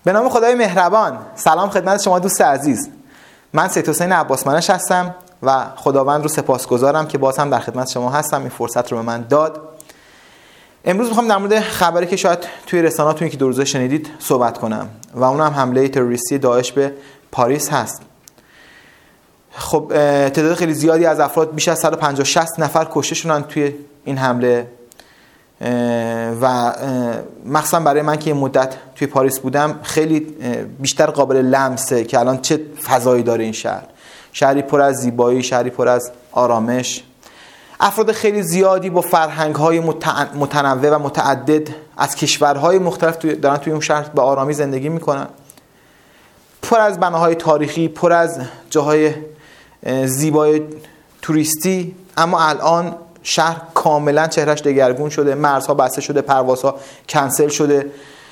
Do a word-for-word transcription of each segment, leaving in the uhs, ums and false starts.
به نام خدای مهربان. سلام خدمت شما دوست عزیز. من سید حسین عباس منش هستم و خداوند رو سپاسگزارم که باز هم در خدمت شما هستم، این فرصت رو به من داد. امروز میخوام در مورد خبری که شاید توی رسانه‌تون که دو روزه شنیدید صحبت کنم و اون هم حمله تروریستی داعش به پاریس هست. خب تعداد خیلی زیادی از افراد، بیش از صد و پنجاه شصت نفر کشته شدن توی این حمله و مخصوصا برای من که این مدت توی پاریس بودم خیلی بیشتر قابل لمسه که الان چه فضایی داره این شهر. شهری پر از زیبایی، شهری پر از آرامش، افراد خیلی زیادی با فرهنگ‌های متنوع و متعدد از کشورهای مختلف دارن توی اون شهر به آرامی زندگی میکنن، پر از بناهای تاریخی، پر از جاهای زیبای توریستی. اما الان شهر کاملا چهرش دگرگون شده، مرزها بسته شده، پروازها کنسل شده،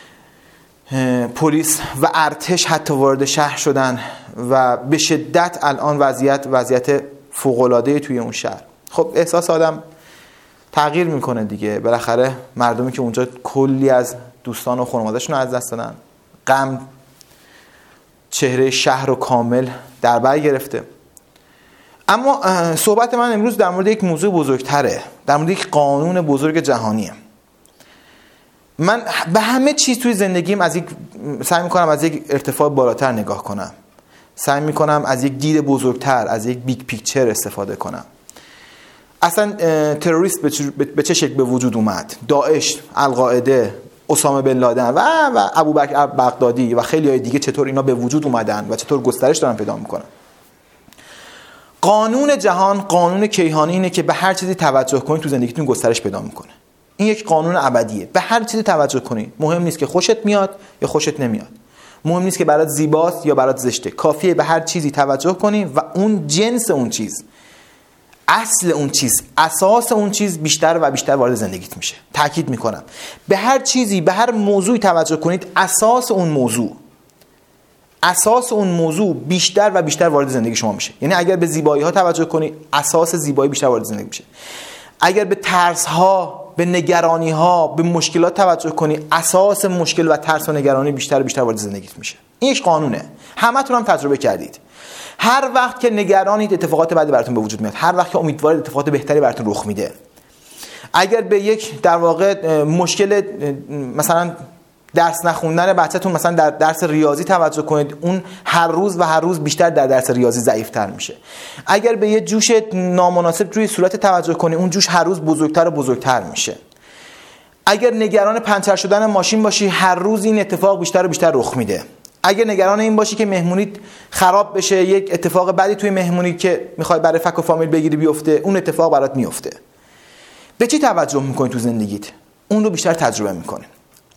پلیس و ارتش حتی وارد شهر شدن و به شدت الان وضعیت وضعیت فوق‌العاده‌ای توی اون شهر. خب احساس آدم تغییر میکنه دیگه. بالاخره مردمی که اونجا کلی از دوستان و خانواده‌شون از دست دادن، غم چهره شهر رو کامل در بر گرفته. اما صحبت من امروز در مورد یک موضوع بزرگتره، در مورد یک قانون بزرگ جهانیه. من به همه چیز توی زندگیم از یک سعی میکنم از یک ارتفاع بالاتر نگاه کنم، سعی میکنم از یک دید بزرگتر، از یک بیگ پیکچر استفاده کنم. اصلا تروریست به چه شکل به وجود اومد؟ داعش، القاعده، اسامه بن لادن و و ابوبکر بغدادی و خیلی های دیگه چطور اینا به وجود اومدن و چطور گسترش دارن پیدا میکنن. قانون جهان، قانون کیهانی اینه که به هر چیزی توجه کنید تو زندگیتون گسترش پیدا میکنه. این یک قانون ابدیه. به هر چیزی توجه کنید. مهم نیست که خوشت میاد یا خوشت نمیاد. مهم نیست که برات زیباست یا برات زشته. کافیه به هر چیزی توجه کنی و اون جنس اون چیز، اصل اون چیز، اساس اون چیز بیشتر و بیشتر وارد زندگیت میشه. تاکید میکنم به هر چیزی، به هر موضوعی توجه کنید، اساس اون موضوع اساس اون موضوع بیشتر و بیشتر وارد زندگی شما میشه. یعنی اگر به زیبایی ها توجه کنی، اساس زیبایی بیشتر وارد زندگی میشه. اگر به ترس ها، به نگرانی ها، به مشکلات توجه کنی، اساس مشکل و ترس و نگرانی بیشتر و بیشتر وارد زندگیت میشه. این یک قانونه. همتون هم تجربه کردید. هر وقت که نگرانید اتفاقات بدی براتون به وجود میاد، هر وقت که امیدوارید اتفاقات بهتری براتون رخ میده. اگر به یک در واقع مشکل مثلا درس نخوندن بچه‌تون مثلا در درس ریاضی توجه کنید، اون هر روز و هر روز بیشتر در درس ریاضی ضعیف‌تر میشه. اگر به یه جوش نامناسب روی صورت توجه کنید، اون جوش هر روز بزرگتر و بزرگتر میشه. اگر نگران پنچر شدن ماشین باشی، هر روز این اتفاق بیشتر و بیشتر رخ میده. اگر نگران این باشی که مهمونیت خراب بشه، یک اتفاق بدی توی مهمونی که میخوای برای فک و فامیل بگیری بیفته، اون اتفاق برات میفته. به چی توجه میکنی تو زندگیت؟ اون رو بیشتر تجربه میکنی.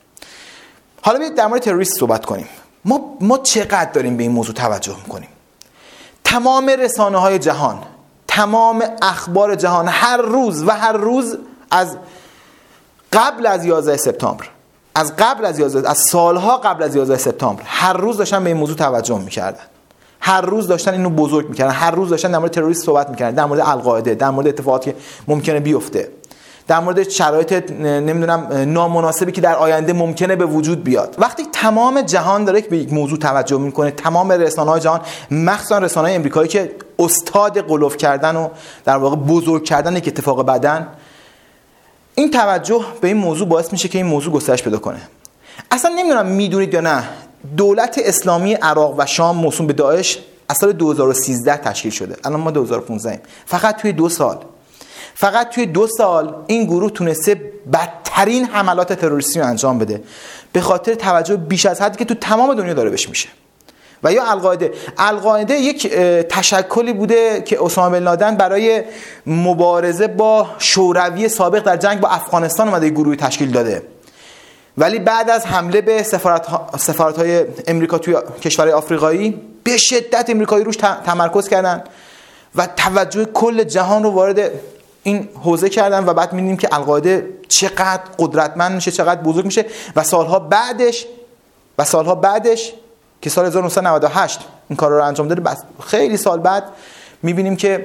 حالا بیایید در مورد تروریست صحبت کنیم. ما ما چقدر داریم به این موضوع توجه میکنیم؟ تمام رسانه‌های جهان، تمام اخبار جهان هر روز و هر روز از قبل از یازده سپتامبر، از قبل از یازده از سالها قبل از یازده سپتامبر هر روز داشتن به این موضوع توجه میکردن. هر روز داشتن اینو بزرگ میکردن. هر روز داشتن در مورد تروریست صحبت میکردن، در مورد القاعده، در مورد اتفاقاتی که ممکنه بیفته، در مورد شرایط نمیدونم نامناسبی که در آینده ممکنه به وجود بیاد. وقتی تمام جهان داره که به یک موضوع توجه میکنه، تمام رسانه‌های جهان، مخصوصا رسانه‌های آمریکایی که استاد قلوف کردن و در واقع بزرگ کردن یک اتفاق بدن، این توجه به این موضوع باعث میشه که این موضوع گسترش پیدا کنه. اصلا نمیدونم میدونید یا نه، دولت اسلامی عراق و شام موسوم به داعش از سال دو هزار و سیزده تشکیل شده. الان ما دو هزار و پانزده ایم. فقط توی دو سال فقط توی دو سال این گروه تونسته بدترین حملات تروریستی رو انجام بده به خاطر توجه بیش از حدی که تو تمام دنیا داره بهش میشه. و یا القاعده القاعده یک تشکلی بوده که اسامه بن لادن برای مبارزه با شوروی سابق در جنگ با افغانستان اومده گروهی تشکیل داده، ولی بعد از حمله به سفارت سفارت‌های امریکا توی کشورهای آفریقایی به شدت امریکایی روش تمرکز کردن و توجه کل جهان رو وارد این حوزه کردن و بعد می‌بینیم که القاعده چقدر قدرتمند میشه، چقدر بزرگ میشه و سالها بعدش و سالها بعدش که سال هزار و نهصد و نود و هشت این کار رو انجام داده، بس خیلی سال بعد می‌بینیم که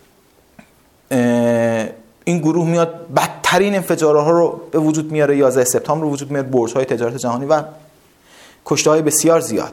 این گروه میاد بدترین انفجارها رو به وجود میاره. یازده سپتامبر رو وجود میاره، برج‌های تجارت جهانی و کشته‌های بسیار زیاد.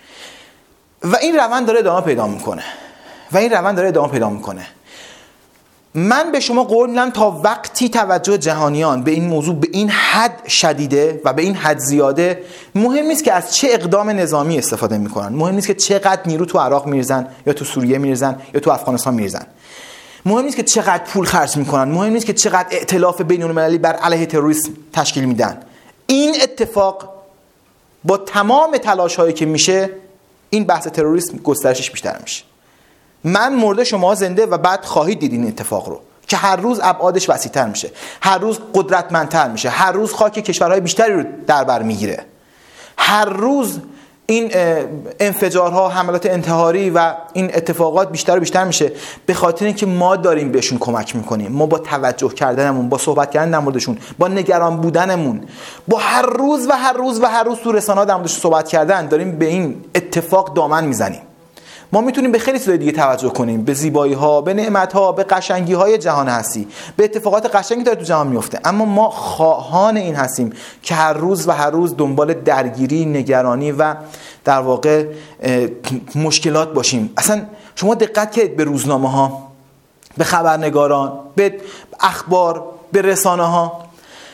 و این روند داره ادامه پیدا میکنه و این روند داره ادامه پیدا میکنه. من به شما قول میدم تا وقتی توجه جهانیان به این موضوع به این حد شدیده و به این حد زیاده، مهم نیست که از چه اقدام نظامی استفاده میکنن، مهم نیست که چقدر نیرو تو عراق میریزن یا تو سوریه میریزن یا تو افغانستان میریزن، مهم نیست که چقدر پول خرج میکنن، مهم نیست که چقدر ائتلاف بین‌المللی بر علیه تروریسم تشکیل میدن. این اتفاق با تمام تلاش هایی که میشه، این بحث تروریسم گسترشش بیشتر میشه. من مرده، شما زنده، و بعد خواهید دید این اتفاق رو که هر روز ابعادش وسیع‌تر میشه، هر روز قدرتمندتر میشه، هر روز خاک کشورهای بیشتری رو در بر میگیره، هر روز این انفجارها، حملات انتحاری و این اتفاقات بیشتر و بیشتر میشه، به خاطر اینکه ما داریم بهشون کمک میکنیم. ما با توجه کردنمون، با صحبت کردن در موردشون، با نگران بودنمون، با هر روز و هر روز و هر روز تو رسانه‌ها در موردش صحبت کردن، داریم به این اتفاق دامن میزنیم. ما میتونیم به خیلی چیزای دیگه توجه کنیم، به زیبایی‌ها، به نعمت‌ها، به قشنگی‌های جهان هستی، به اتفاقات قشنگی داره تو جهان میفته، اما ما خواهان این هستیم که هر روز و هر روز دنبال درگیری، نگرانی و در واقع مشکلات باشیم. اصلا شما دقت کنید به روزنامه‌ها، به خبرنگاران، به اخبار، به رسانه‌ها،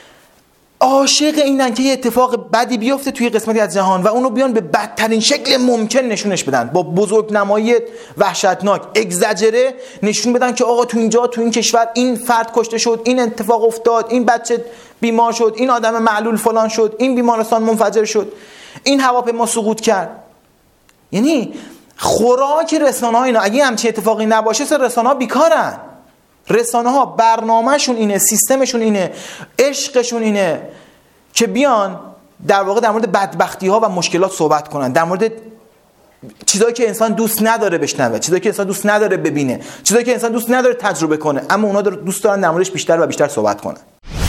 عاشق اینن که یه اتفاق بدی بیفته توی قسمتی از جهان و اونو بیان به بدترین شکل ممکن نشونش بدن، با بزرگنمایی وحشتناک، اگزاجره نشون بدن که آقا تو اینجا، تو این کشور این فرد کشته شد، این اتفاق افتاد، این بچه بیمار شد، این آدم معلول فلان شد، این بیمارستان منفجر شد، این هواپیما سقوط کرد. یعنی خوراک رسانه‌ها اینا. اگه همچین اتفاقی نباشه، سر رسانه‌ها بیکارن. رسانه ها برنامه‌شون اینه، سیستمشون اینه، عشقشون اینه که بیان در واقع در مورد بدبختی ها و مشکلات صحبت کنن، در مورد چیزایی که انسان دوست نداره بشنوه، چیزایی که انسان دوست نداره ببینه، چیزایی که انسان دوست نداره تجربه کنه، اما اونا دوست دارن در موردش بیشتر و بیشتر صحبت کنن.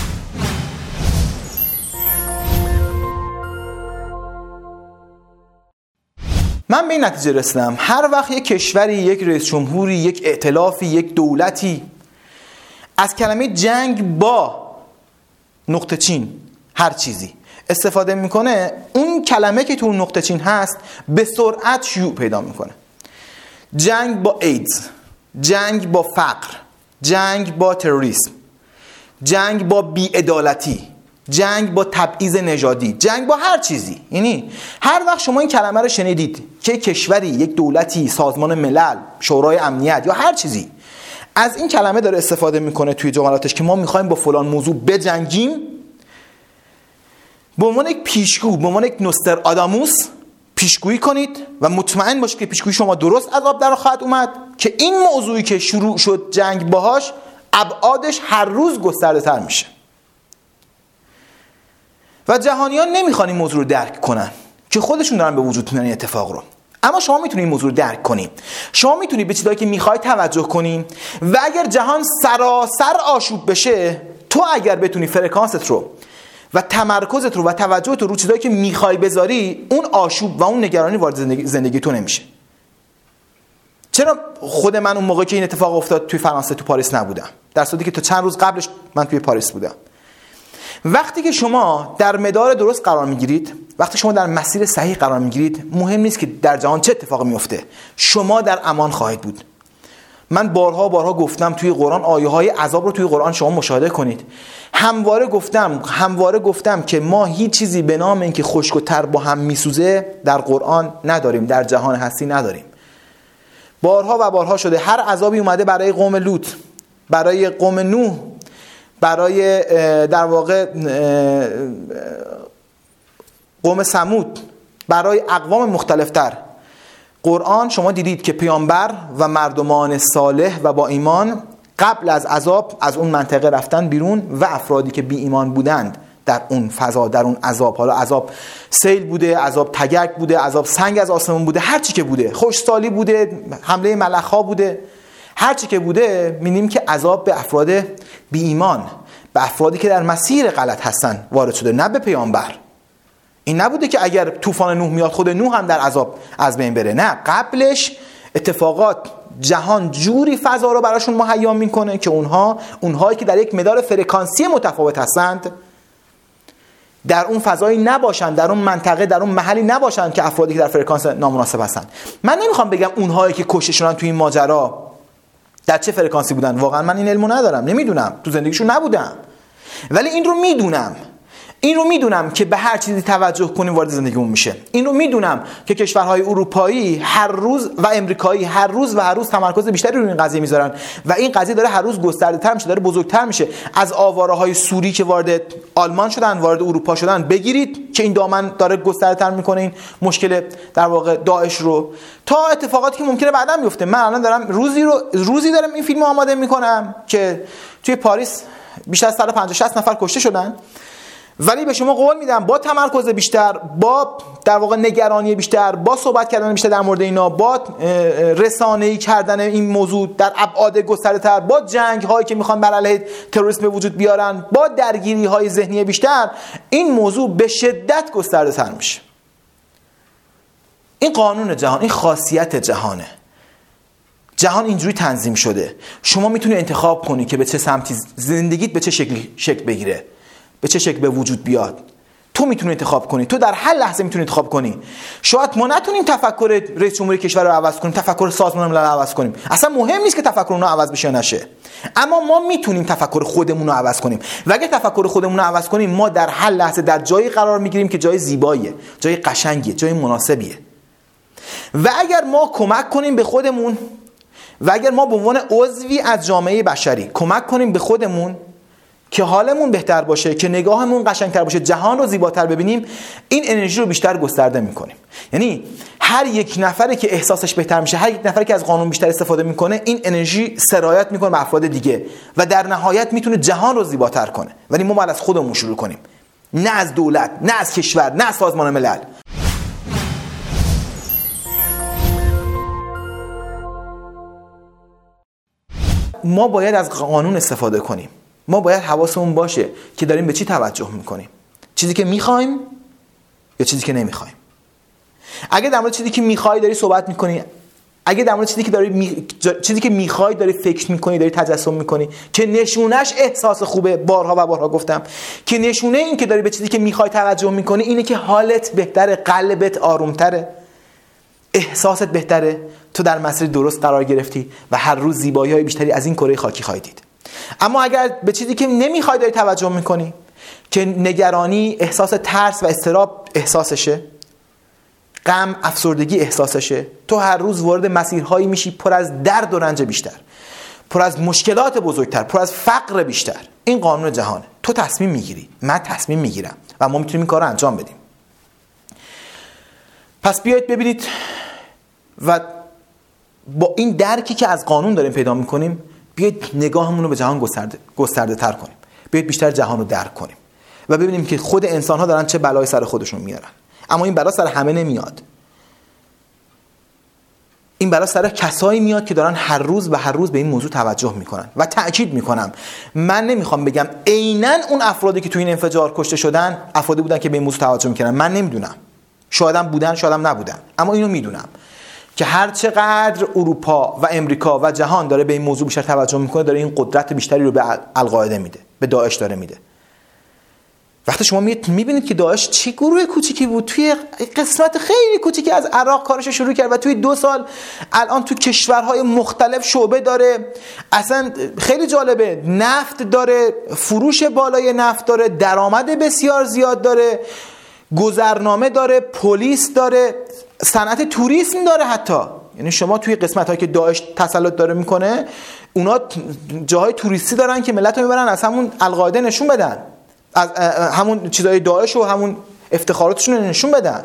من به این نتیجه رسیدم هر وقت یک کشوری، یک رئیس جمهوری، یک ائتلافی، یک دولتی از کلمه جنگ با نقطه چین هر چیزی استفاده میکنه، اون کلمه که تو اون نقطه چین هست به سرعت شیوع پیدا میکنه. جنگ با ایدز، جنگ با فقر، جنگ با تروریسم، جنگ با بی‌عدالتی، جنگ با تبعیض نژادی، جنگ با هر چیزی. یعنی هر وقت شما این کلمه رو شنیدید که کشوری، یک دولتی، سازمان ملل، شورای امنیت یا هر چیزی از این کلمه داره استفاده میکنه توی جملاتش که ما میخوایم با فلان موضوع بجنگیم، به عنوان یک پیشگو، به عنوان یک نوستراداموس پیشگویی کنید و مطمئن باشید که پیشگویی شما درست از آب در خواهد اومد که این موضوعی که شروع شد جنگ باهاش ابعادش هر روز گسترده تر میشه. و جهانیان نمیخوان این موضوع رو درک کنن که خودشون دارن به وجود میارن این اتفاق رو. اما شما میتونید این موضوع رو درک کنید. شما میتونید به چیزایی که میخواید توجه کنید و اگر جهان سراسر آشوب بشه، تو اگر بتونی فرکانست رو و تمرکزت رو و توجهت رو رو چیزایی که میخوای بذاری، اون آشوب و اون نگرانی وارد زندگی, زندگی تو نمیشه. چرا خود من اون موقع که این اتفاق افتاد توی فرانسه، تو پاریس نبودم، در صورتی که تا چند روز قبلش من توی پاریس بودم؟ وقتی که شما در مدار درست قرار میگیرید، وقتی شما در مسیر صحیح قرار میگیرید، مهم نیست که در جهان چه اتفاقی میفته، شما در امان خواهید بود. من بارها بارها گفتم توی قرآن، آیه های عذاب رو توی قرآن شما مشاهده کنید. همواره گفتم همواره گفتم که ما هیچ چیزی به نام اینکه خشک و تر با هم میسوزه در قرآن نداریم، در جهان هستی نداریم. بارها و بارها شده هر عذابی اومده برای قوم لوط، برای قوم نوح، برای در واقع قوم ثمود، برای اقوام مختلفتر. قرآن شما دیدید که پیامبر و مردمان صالح و با ایمان قبل از عذاب از اون منطقه رفتن بیرون و افرادی که بی ایمان بودند در اون فضا، در اون عذاب، حالا عذاب سیل بوده، عذاب تگرگ بوده، عذاب سنگ از آسمون بوده، هر چی که بوده، خوشسالی بوده، حمله ملخ‌ها بوده، هر چی که بوده، می‌بینیم که عذاب به افراد بی ایمان، به افرادی که در مسیر غلط هستن وارد شده، نه به پیامبر. این نبوده که اگر طوفان نوح میاد خود نوح هم در عذاب از بین بره، نه، قبلش اتفاقات جهان جوری فضا رو براشون مهیا میکنه که اونها اونهایی که در یک مدار فرکانسی متفاوت هستند در اون فضایی نباشن، در اون منطقه، در اون محلی نباشن که افرادی که در فرکانس نامناسب هستن. من نمیخوام بگم اونهایی که کشته شدن توی این ماجرا در چه فرکانسی بودن، واقعا من این علمو ندارم، نمیدونم، تو زندگیشون نبودم، ولی این رو میدونم این رو میدونم که به هر چیزی توجه کنیم وارد زندگیمون میشه. این رو میدونم که کشورهای اروپایی هر روز و امریکایی هر روز و هر روز تمرکز بیشتری روی این قضیه میذارن و این قضیه داره هر روز گسترده‌تر میشه، داره بزرگتر میشه. از آواره‌های سوری که وارد آلمان شدن، وارد اروپا شدن بگیرید که این دامن داره گسترده‌تر میکنه این مشکل در واقع داعش رو، تا اتفاقاتی که ممکنه بعداً بیفته. من الان دارم روزی رو روزی دارم این فیلمو آماده میکنم که توی پاریس بیشتر از صد و پنجاه شصت نفر کشته شدن، ولی به شما قول میدم با تمرکز بیشتر، با در واقع نگرانی بیشتر، با صحبت کردن بیشتر در مورد اینا، با رسانه‌ای کردن این موضوع در ابعاد گسترده‌تر، با جنگ هایی که میخوان بر علیه تروریسم به وجود بیارن، با درگیری های ذهنی بیشتر، این موضوع به شدت گسترده‌تر میشه. این قانون جهان، این خاصیت جهانه. جهان اینجوری تنظیم شده. شما میتونی انتخاب کنی که به چه سمتی زندگیت به چه شکلی شکل بگیره، به چه شکل به وجود بیاد. تو میتونی انتخاب کنی، تو در هر لحظه میتونی انتخاب کنی. شاید ما نتونیم تفکر رئیس جمهوری کشور رو عوض کنیم، تفکر سازمان ملل رو عوض کنیم، اصلا مهم نیست که تفکر اونها عوض بشه نشه، اما ما میتونیم تفکر خودمون رو عوض کنیم و اگه تفکر خودمون رو عوض کنیم، ما در هر لحظه در جایی قرار میگیریم که جای زیباییه، جای قشنگیه، جای مناسبیه. و اگر ما کمک کنیم به خودمون و اگر ما به عنوان عضوی از جامعه بشری کمک کنیم به خودمون که حالمون بهتر باشه، که نگاهمون قشنگتر باشه، جهان رو زیباتر ببینیم، این انرژی رو بیشتر گسترده میکنیم. یعنی هر یک نفری که احساسش بهتر میشه، هر یک نفری که از قانون بیشتر استفاده میکنه، این انرژی سرایت میکنه به افراد دیگه و در نهایت میتونه جهان رو زیباتر کنه. ولی ما باید از خودمون شروع کنیم، نه از دولت، نه از کشور، نه از سازمان ملل. ما باید از قانون استفاده کنیم. ما باید حواسمون باشه که داریم به چی توجه میکنیم، چیزی که میخوایم یا چیزی که نمیخوایم. اگه در مورد چیزی که میخوای داری صحبت میکنی، اگه در مورد چیزی که داری می... چیزی که میخوای داری فکر میکنی، داری تجسم میکنی که نشونش احساس خوبه، بارها و بارها گفتم که نشونه این که داری به چیزی که میخوای توجه میکنی اینه که حالت بهتره، قلبت آرومتره، احساست بهتره، تو در مسیر درست قرار گرفتی و هر روز زیبایی‌های بیشتری از این کره خاکی خواهی دید. اما اگر به چیزی که نمیخوای داری توجه میکنی، که نگرانی، احساس ترس و اضطراب احساسشه، غم، افسردگی احساسشه، تو هر روز وارد مسیرهایی میشی پر از درد و رنج بیشتر، پر از مشکلات بزرگتر، پر از فقر بیشتر. این قانون جهانه. تو تصمیم میگیری، من تصمیم میگیرم و ما میتونیم این کار رو انجام بدیم. پس بیایید ببینید و با این درکی که از قانون داریم پیدا میکنیم، بیایید نگاهمون رو به جهان گسترده گسترده تر کنیم. بیایید بیشتر جهان رو درک کنیم و ببینیم که خود انسان ها دارن چه بلایی سر خودشون میارن. اما این بلا سر همه نمیاد. این بلا سر کسایی میاد که دارن هر روز و هر روز به این موضوع توجه میکنن. و تأکید میکنم، من نمیخوام بگم عیناً اون افرادی که تو این انفجار کشته شدن افرادی بودن که به این موضوع توجه میکنن. من نمیدونم، شایدم بودن، شایدم نبودن، اما اینو میدونم که هر چقدر اروپا و امریکا و جهان داره به این موضوع بیشتر توجه میکنه، داره این قدرت بیشتری رو به القاعده میده، به داعش داره میده. وقتی شما میبینید که داعش چی گروه کوچیکی بود، توی قسمت خیلی کوچیکی از عراق کارش شروع کرد و توی دو سال الان تو کشورهای مختلف شعبه داره. اصلا خیلی جالبه، نفت داره، فروش بالای نفت داره، درآمد بسیار زیاد داره، گذرنامه داره، پلیس داره، صنعت توریسم داره. حتی یعنی شما توی قسمت‌هایی که داعش تسلط داره میکنه، اونا جاهای توریستی دارن که ملت رو میبرن از همون القاعده نشون بدن، از همون چیزای داعش و همون افتخاراتشون رو نشون بدن.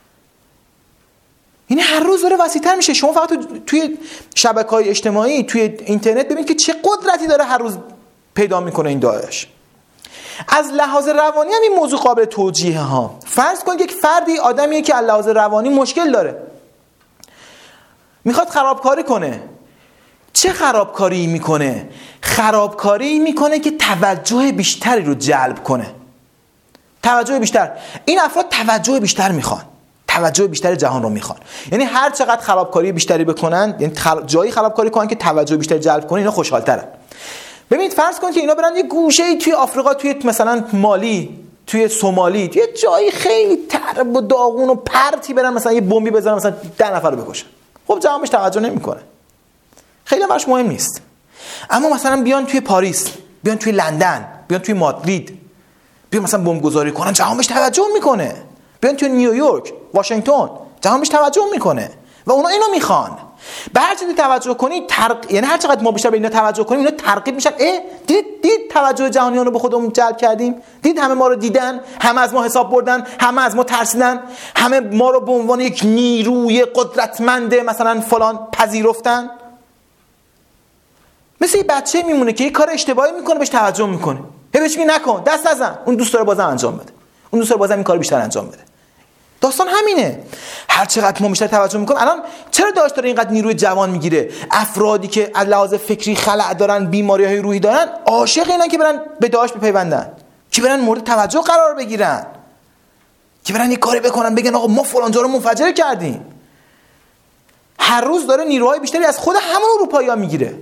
یعنی هر روز داره وسیع‌تر میشه. شما فقط توی شبکه‌های اجتماعی، توی اینترنت ببینید که چه قدرتی داره هر روز پیدا میکنه این داعش. از لحاظ روانی هم این موضوع قابل توجیه ها. فرض کنید یک فردی، آدمیه که از لحاظ روانی مشکل داره، میخواد خرابکاری کنه. چه خرابکاری میکنه؟ خرابکاری میکنه که توجه بیشتری رو جلب کنه. توجه بیشتر. این افراد توجه بیشتر میخوان، توجه بیشتر جهان رو میخوان. یعنی هر چقدر خرابکاری بیشتری بکنن، یعنی جایی خرابکاری کنن که توجه بیشتری جلب کنه، اینا خوشحال‌ترن. ببینید فرض کنید که اینا برن یه گوشه‌ای توی آفریقا، توی مثلا مالی توی سومالی یه جایی خیلی ترب و داغون و پرتی برن مثلا یه بمبی بزنن مثلا ده نفر رو بکشن، خب جهان بهش توجه نمیکنه، خیلی هم براش مهم نیست. اما مثلا بیان توی پاریس، بیان توی لندن، بیان توی مادرید، بیان مثلا بمب گذاری کنن، جهان بهش توجه میکنه. بیان توی نیویورک، واشنگتن، جهان بهش توجه میکنه و اونا اینو میخوان. به هر چیزی توجه کنی ترق... یعنی هر چقدر ما بیشتر به اینا توجه کنیم اینا ترغیب میشن. اه دید دید توجه جهانیان رو به خودمون جلب کردیم، دید همه ما رو دیدن، همه از ما حساب بردن، همه از ما ترسیدن، همه ما رو به عنوان یک نیروی قدرتمند مثلا فلان پذیرفتن. مثل یه بچه میمونه که یه کار اشتباهی میکنه بهش توجه میکنه، هی بهش میگه نکن، دست نزن، اون دوست داره بازم انجام بده، اون دوست داره بازم این کارو بیشتر انجام بده. داستان همینه. هر چقدر ما بیشتر توجه میکنیم، الان چرا داشت داره اینقدر نیروی جوان میگیره؟ افرادی که از لحاظ فکری خلأ دارن، بیماری‌های روحی دارن، عاشق اینن که برن به داعش بپیوندن، که برن مورد توجه قرار بگیرن، که برن یه کاری بکنن بگن آقا ما فلان جا رو منفجر کردیم. هر روز داره نیروهای بیشتری از خود همون اروپایی‌ها میگیره.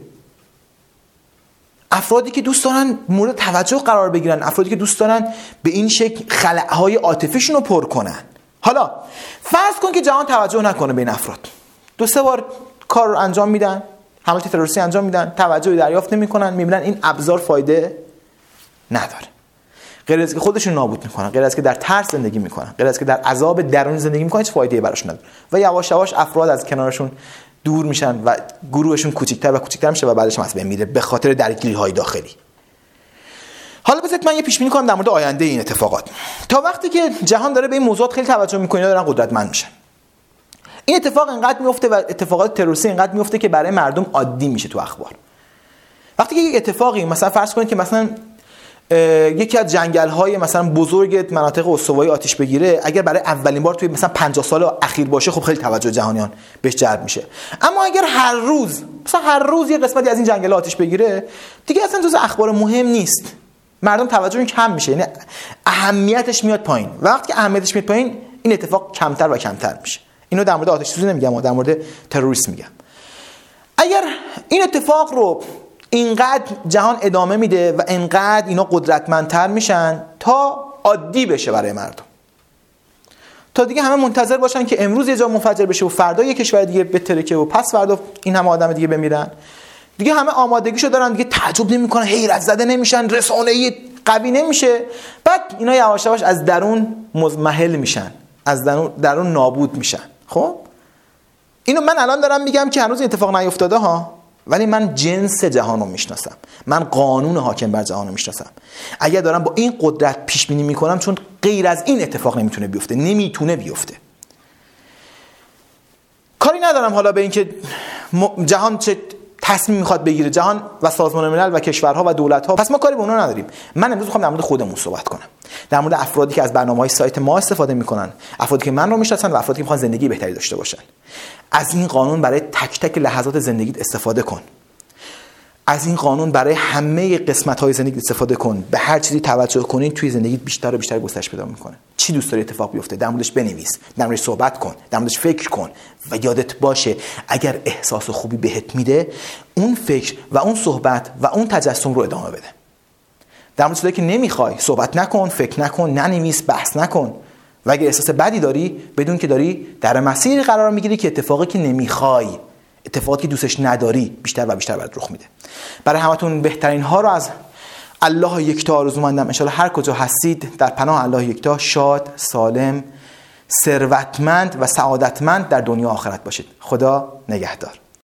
افرادی که دوست دارن مورد توجه قرار بگیرن، افرادی که دوست دارن به این شکل خلأهای عاطفیشون رو پر کنن. حالا فرض کن که جهان توجه نکنه به این افراد، دو سه بار کار رو انجام میدن، حملات تروریستی انجام میدن، توجهی دریافت نمیکنن، میبینن این ابزار فایده نداره، غیر از که خودشون نابود میکنن، غیر از که در ترس زندگی میکنن، غیر از که در عذاب درونی زندگی میکنن، هیچ فایده‌ای براشون نداره و یواش یواش افراد از کنارشون دور میشن و گروهشون کوچیک‌تر و کوچیک‌تر میشه و بعدش هم از بین میره به خاطر درگیری‌های داخلی. حالا بذارید من یه پیش بینی کنم در مورد آینده این اتفاقات. تا وقتی که جهان داره به این موضوعات خیلی توجه میکنه، دارن قدرتمند میشن. این اتفاق اینقدر میفته و اتفاقات تروریستی اینقدر میفته که برای مردم عادی میشه تو اخبار. وقتی که یک اتفاقی مثلا فرض کنید که مثلا یکی از جنگل‌های مثلا بزرگ مناطق استوایی آتش بگیره، اگر برای اولین بار توی مثلا پنجاه سال اخیر باشه، خب خیلی توجه جهانیان بهش جلب میشه. اما اگر هر روز مثلا هر روز یه قسمتی از این جنگل‌ها آتش بگیره، دیگه اصلا جزء اخبار مهم نیست. مردم توجهشون کم میشه، یعنی اهمیتش میاد پایین. وقتی که اهمیتش میاد پایین، این اتفاق کمتر و کمتر میشه. اینو در مورد آتش سوزی نمیگم، در مورد تروریسم میگم. اگر این اتفاق رو اینقدر جهان ادامه میده و اینقدر اینا قدرتمندتر میشن تا عادی بشه برای مردم، تا دیگه همه منتظر باشن که امروز یه جا منفجر بشه و فردا یه کشور دیگه بترکه و پس فردا این همه آدم دیگه بمیرن، دیگه همه آمادگیشو دارن، دیگه تعجب نمیکنن، حیرت زده نمیشن، رسانه‌ای قوی نمیشه. بعد اینا یواش یواش از درون مضمحل میشن، از درون درون نابود میشن. خب اینو من الان دارم میگم که هنوز اتفاق نیفتاده ها، ولی من جنس جهان رو میشناسم، من قانون حاکم بر جهان رو میشناسم. اگر دارم با این قدرت پیش بینی میکنم، چون غیر از این اتفاق نمیتونه بیفته، نمیتونه بیفته. کاری ندارم حالا به اینکه جهان چه تصمیم میخواد بگیره، جهان و سازمان ملل و کشورها و دولت‌ها، پس ما کاری به اونها نداریم. من امروز میخوام در مورد خودمون صحبت کنم، در مورد افرادی که از برنامه‌های سایت ما استفاده میکنن، افرادی که من رو میشناسن و افرادی که میخوان زندگی بهتری داشته باشن. از این قانون برای تک تک لحظات زندگیت استفاده کن. از این قانون برای همه قسمت‌های زندگی استفاده کن. به هر چیزی توجه کنی توی زندگیت بیشتر و بیشتر گسترش پیدا میکنه. چی دوست داری اتفاق بیفته، در موردش بنویس، در موردش صحبت کن، در موردش فکر کن و یادت باشه اگر احساس خوبی بهت میده، اون فکر و اون صحبت و اون تجسم رو ادامه بده. در مورد چیزایی که نمیخوای صحبت نکن، فکر نکن، ننویس، بحث نکن. و اگه احساس بدی داری، بدون که داری در مسیری قرار میگیری که اتفاقی که نمیخوای، اتفاقی که دوستش نداری بیشتر و بیشتر برات رخ میده. برای همتون بهترین ها رو از الله یکتا آرزومندم. ان شاءالله هر کجا هستید در پناه الله یکتا شاد، سالم، ثروتمند و سعادتمند در دنیا و آخرت باشید. خدا نگهدار.